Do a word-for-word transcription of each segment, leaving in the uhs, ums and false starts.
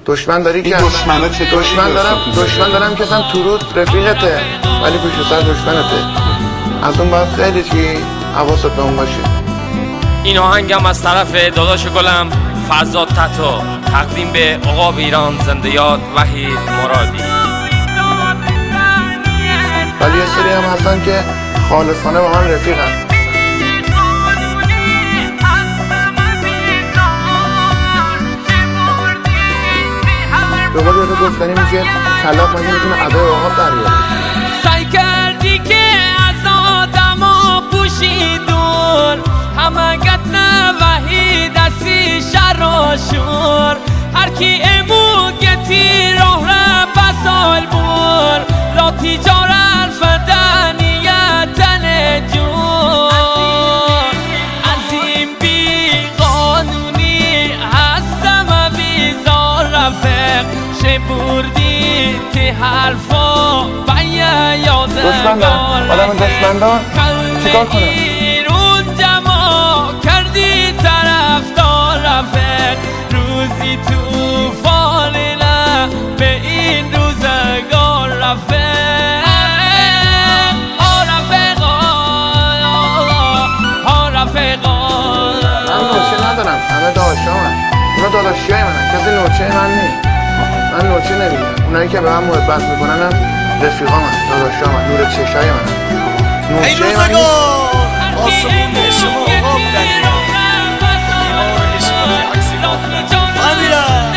دشمن داری که دشمنه چه دشمن دارم دشمن دارم که اصلا تو روز رفیقته ولی پشت سر دشمنته. از اون باید خیلی چی حواست به اون باشه. این آهنگم از طرف داداش گلم فرزاد تتو تقدیم به عقاب ایران زنده یاد وحید مرادی. ولی یه سری هم هستن که خالصانه با من رفیقن. به قول یه رو گفتنی میشه کلاق مگه میتونه ادای عقاب در بیاره. سعی کردی که از آدما پوشیدون همه گتنه وحید اسی شر و شور هر کی امو گتی راه را بسال بور لا تجار الفدانیت نجور از این بی قانونی هستم و بیزار رفق شبوردی تی حرفا بیا یادگار دشمن دارم آدم دشمن دار چیکار کنم؟ اون جمع کردی طرفدار رفق روزی توفان نه به این روزگار رفق ها رفقا ها رفقا من نوچه ندارم همه داداشا من اونا داداشی های منن کسی نوچه من نی من نوچه نمیدونم اونایی که به من محبت میکنن هم رفیقا من داداشا من نور چشای منن نوچه من نیست. آسمون شما آب دریا دیوار عشقات عکسیلات من میرم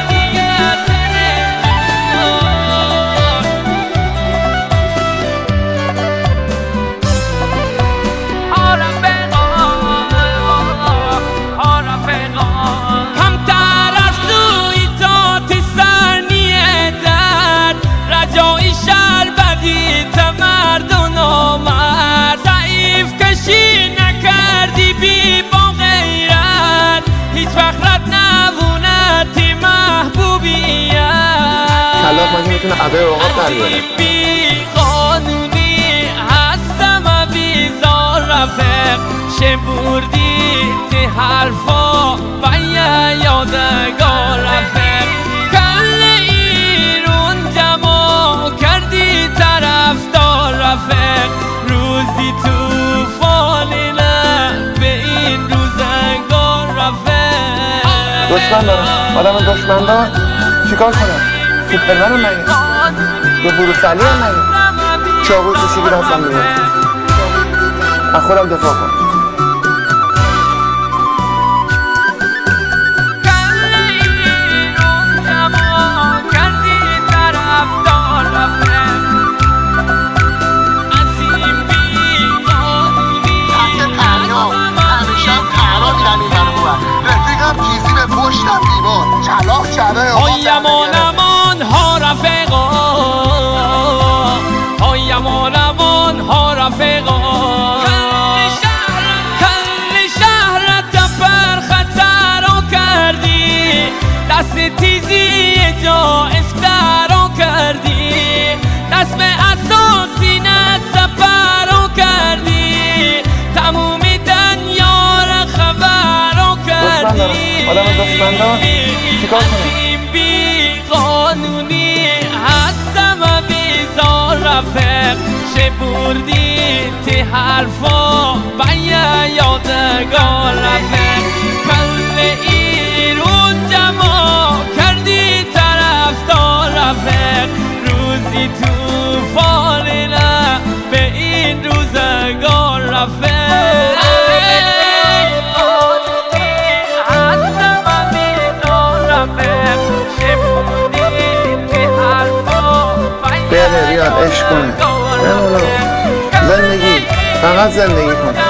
کلاق مگه میتونه ادای عقاب در بیاره. بی قانونی هستم و بیزار رفق شبوردی تی حرفا بیا یادگار رفق کل ایرون جمع کردی طرفدار رفق روزی توفان نه به این روزگار رفق. دشمن دارم آدم دشمن دار چیکار کنم؟ سوپرمن هم نگه یا بروسلی هم نگه چاقوی کشی گیر هستم میگه از خودم دفاع کنم. پشتم دیوار کلاق چرا های امان امان ها رفقا های امان امان ها رفقا کل شهرت پر خطر کردی دست تیزی جا اسپر کردی دست به اساسی نسپر کردی تموم دنیا را خبر کردی آدم دشمن دار چیکار کنم؟ بی قانونی هستم و بیزار رفق شبوردی تی حرفا بیا یادگار رفق کل ایرون جمع کردی طرفدار رفق روزی توفان نه به این روزگار رفق بیاد بیاد عشق کنه زندگی فقط زندگی کنه.